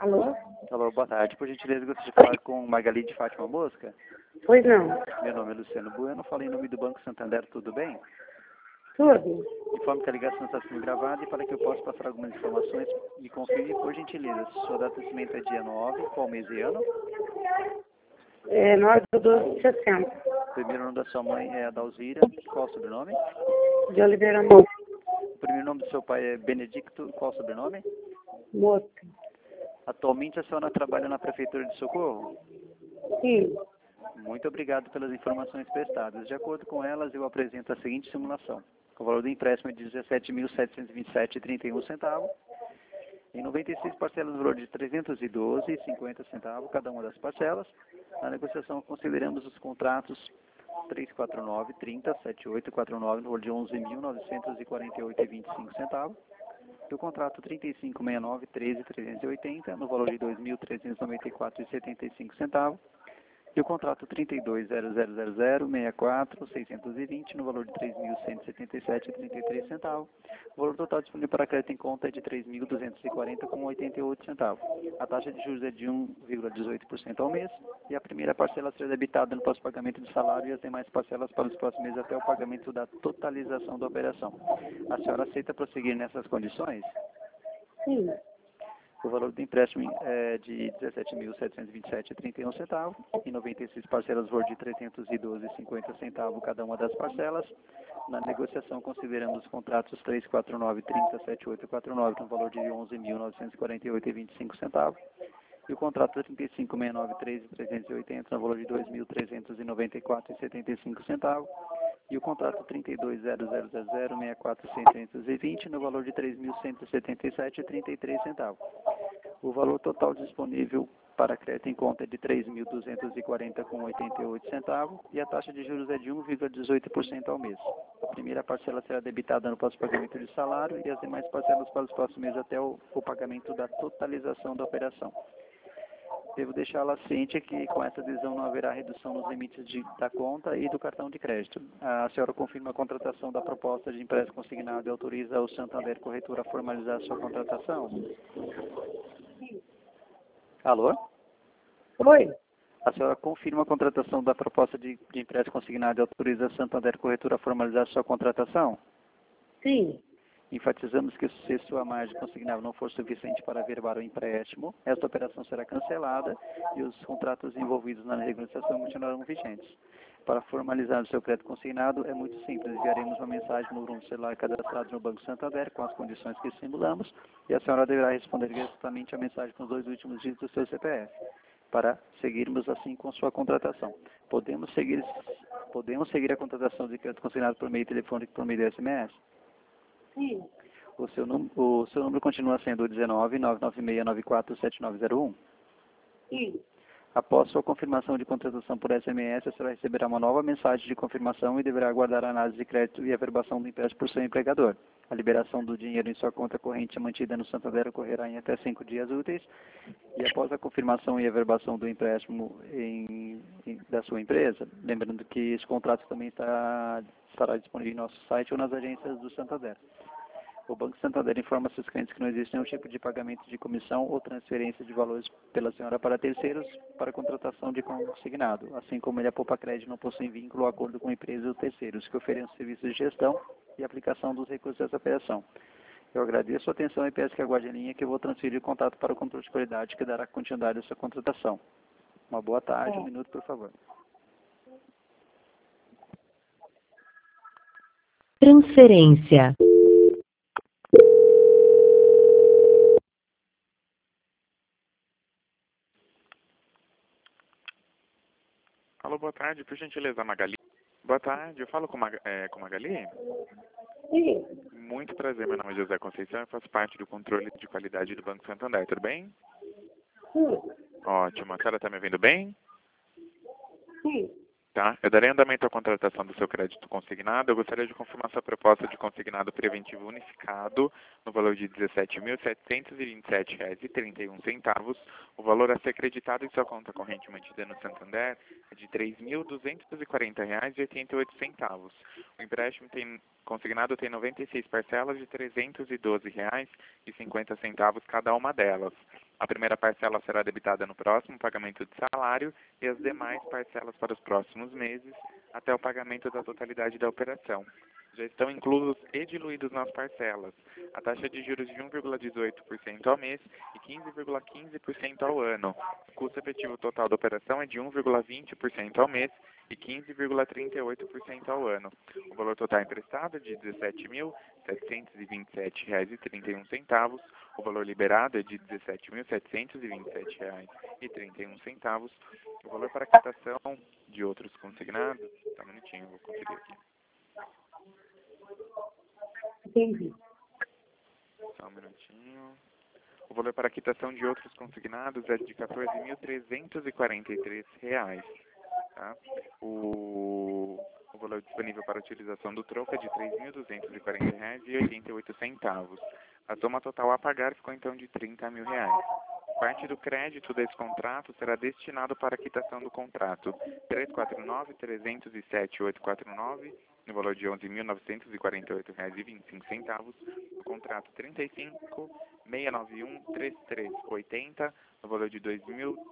Alô? Alô, boa tarde. Por gentileza, gostaria de falar com Magali de Fátima Mosca. Pois não. Meu nome é Luciano Bueno, falei em nome do Banco Santander, tudo bem? Tudo? Informo que a ligação está sendo gravada e para que eu possa passar algumas informações, me confirme, por gentileza, sua data de nascimento é dia 9, qual mês e ano? É 9/12/60. O primeiro nome da sua mãe é Adalzira, qual o sobrenome? De Oliveira Moço. O primeiro nome do seu pai é Benedicto, qual o sobrenome? Moço. Atualmente a senhora trabalha na Prefeitura de Socorro? Sim. Muito obrigado pelas informações prestadas. De acordo com elas, eu apresento a seguinte simulação. O valor do empréstimo é de R$ 17.727,31. Em 96 parcelas, no valor de R$ 312,50 cada uma das parcelas. Na negociação, consideramos os contratos 349-30, 7849, no valor de R$ 11.948,25. E o contrato 3569-13, 380, no valor de R$ 2.394,75. E o contrato 32.000064-620, no valor de R$ 3.177,33. O valor total disponível para crédito em conta é de R$ 3.240,88. A taxa de juros é de 1,18% ao mês. E a primeira parcela será debitada no próximo pagamento de salário e as demais parcelas para os próximos meses até o pagamento da totalização da operação. A senhora aceita prosseguir nessas condições? Sim. O valor do empréstimo é de R$ 17.727,31. Em 96 parcelas, valor de R$ 312,50 cada uma das parcelas. Na negociação, consideramos os contratos 349-30, 7849, com valor de R$ 11.948,25. E o contrato 3569-13, 380, no valor de R$ 2.394,75. E o contrato 32.000064,620, no valor de R$ 3.177,33. O valor total disponível para crédito em conta é de R$ 3.240,88 e a taxa de juros é de 1,18% ao mês. A primeira parcela será debitada no próximo pagamento de salário e as demais parcelas para os próximos meses até o pagamento da totalização da operação. Devo deixá-la ciente que com essa decisão não haverá redução nos limites da conta e do cartão de crédito. A senhora confirma a contratação da proposta de empréstimo consignado e autoriza o Santander Corretora a formalizar a sua contratação? Alô? Oi? A senhora confirma a contratação da proposta de empréstimo consignado e autoriza a Santander Corretora a formalizar a sua contratação? Sim. Enfatizamos que se sua margem consignável não for suficiente para averbar o empréstimo, esta operação será cancelada e os contratos envolvidos na negociação continuarão vigentes. Para formalizar o seu crédito consignado é muito simples. Enviaremos uma mensagem no número de celular cadastrado no Banco Santander com as condições que simulamos e a senhora deverá responder exatamente a mensagem com os 2 últimos dígitos do seu CPF, para seguirmos assim com sua contratação. Podemos seguir a contratação de crédito consignado por meio telefônico e por meio de SMS? Sim. O seu número continua sendo o 19-99694-7901? Sim. Após sua confirmação de contratação por SMS, a senhora receberá uma nova mensagem de confirmação e deverá aguardar a análise de crédito e averbação do empréstimo por seu empregador. A liberação do dinheiro em sua conta corrente mantida no Santander ocorrerá em até 5 dias úteis. E após a confirmação e averbação do empréstimo da sua empresa, lembrando que esse contrato também estará disponível em nosso site ou nas agências do Santander. O Banco Santander informa seus clientes que não existe nenhum tipo de pagamento de comissão ou transferência de valores pela senhora para terceiros para contratação de consignado, assim como ele, a Poupa Crédito, não possui vínculo ou acordo com empresas ou terceiros que ofereçam serviços de gestão e aplicação dos recursos dessa operação. Eu agradeço a atenção e peço que aguarde a linha que eu vou transferir o contato para o controle de qualidade que dará continuidade à sua contratação. Uma boa tarde, 1 minuto, por favor. Transferência. Alô, boa tarde, por gentileza, Magali. Boa tarde, eu falo com Magali? Sim. Muito prazer, meu nome é José Conceição, eu faço parte do controle de qualidade do Banco Santander, tudo bem? Sim. Ótimo, a senhora está me ouvindo bem? Sim. Tá, eu darei andamento à contratação do seu crédito consignado. Eu gostaria de confirmar sua proposta de consignado preventivo unificado no valor de R$ 17.727,31. O valor a ser acreditado em sua conta corrente mantida no Santander é de R$ 3.240,88. O empréstimo consignado tem 96 parcelas de R$ 312,50 cada uma delas. A primeira parcela será debitada no próximo pagamento de salário e as demais parcelas para os próximos meses, até o pagamento da totalidade da operação. Já estão inclusos e diluídos nas parcelas a taxa de juros de 1,18% ao mês e 15,15% ao ano. O custo efetivo total da operação é de 1,20% ao mês e 15,38% ao ano. O valor total emprestado é de R$ 17.727,31. O valor liberado é de R$ 17.727,31. O valor para quitação de outros consignados, tá um minutinho, vou conferir aqui. Entendi. Só um minutinho. O valor para quitação de outros consignados é de R$ 14.343. Tá? O valor disponível para utilização do troco é de R$ 3.240,88. A soma total a pagar ficou então de R$ 30 mil. Parte do crédito desse contrato será destinado para a quitação do contrato 349.307.849, no valor de R$ 11.948,25, o contrato 35.691.3380, no valor de R$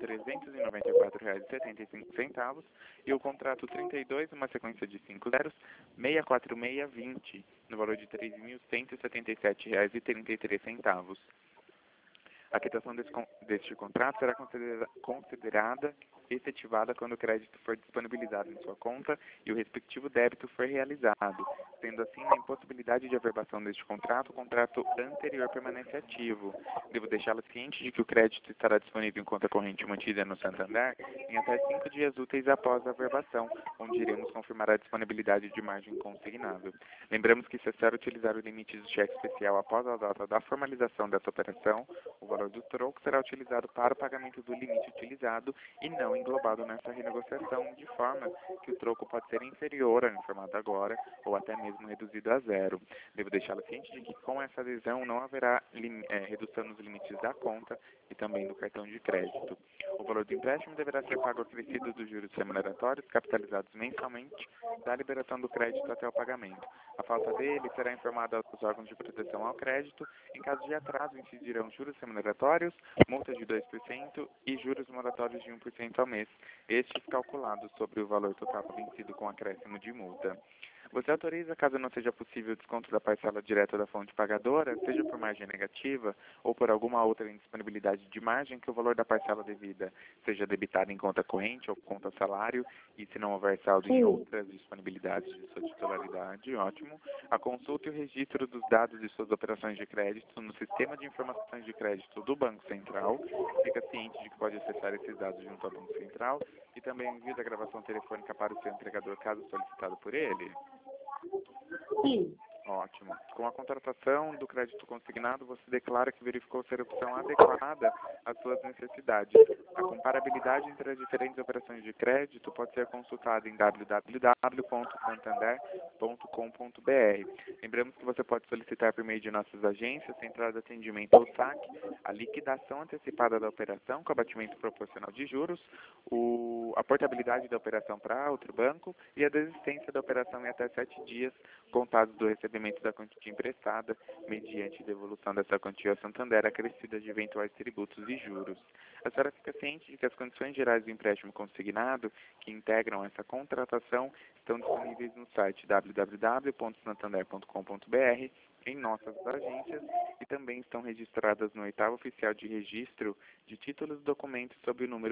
2.394,75, e o contrato 32, uma sequência de 5 zeros, 64620, no valor de R$ 3.177,33. A quitação deste contrato será considerada efetivada quando o crédito for disponibilizado em sua conta e o respectivo débito for realizado. Sendo assim, na impossibilidade de averbação deste contrato, o contrato anterior permanece ativo. Devo deixá-la ciente de que o crédito estará disponível em conta corrente mantida no Santander em até 5 dias úteis após a averbação, onde iremos confirmar a disponibilidade de margem consignada. Lembramos que, se necessário utilizar o limite do cheque especial após a data da formalização dessa operação, o valor do troco será utilizado para o pagamento do limite utilizado e não englobado nessa renegociação, de forma que o troco pode ser inferior ao informado agora ou até mesmo reduzido a zero. Devo deixá-lo ciente de que, com essa adesão, não haverá redução nos limites da conta e também do cartão de crédito. O valor do empréstimo deverá ser pago acrescido dos juros remuneratórios capitalizados mensalmente da liberação do crédito até o pagamento. A falta dele será informada aos órgãos de proteção ao crédito. Em caso de atraso, incidirão juros remuneratórios, multa de 2% e juros moratórios de 1% ao mês, estes calculados sobre o valor total vencido com acréscimo de multa. Você autoriza, caso não seja possível o desconto da parcela direta da fonte pagadora, seja por margem negativa ou por alguma outra indisponibilidade de margem, que o valor da parcela devida seja debitado em conta corrente ou conta salário, e se não houver saldo em outras disponibilidades de sua titularidade, ótimo, a consulta e o registro dos dados de suas operações de crédito no Sistema de Informações de Crédito do Banco Central. Fica ciente de que pode acessar esses dados junto ao Banco Central e também envia a gravação telefônica para o seu entregador, caso solicitado por ele. Sim. Ótimo. Com a contratação do crédito consignado, você declara que verificou ser a opção adequada às suas necessidades. A comparabilidade entre as diferentes operações de crédito pode ser consultada em www.santander.com.br. Lembramos que você pode solicitar por meio de nossas agências, central de atendimento ou saque, a liquidação antecipada da operação com abatimento proporcional de juros, a portabilidade da operação para outro banco e a desistência da operação em até 7 dias contados do recebimento da quantia emprestada, mediante devolução dessa quantia ao Santander acrescida de eventuais tributos e juros. A senhora fica ciente de que as condições gerais do empréstimo consignado, que integram essa contratação, estão disponíveis no site www.santander.com.br, em nossas agências, e também estão registradas no 8º Oficial de Registro de Títulos e Documentos sob o número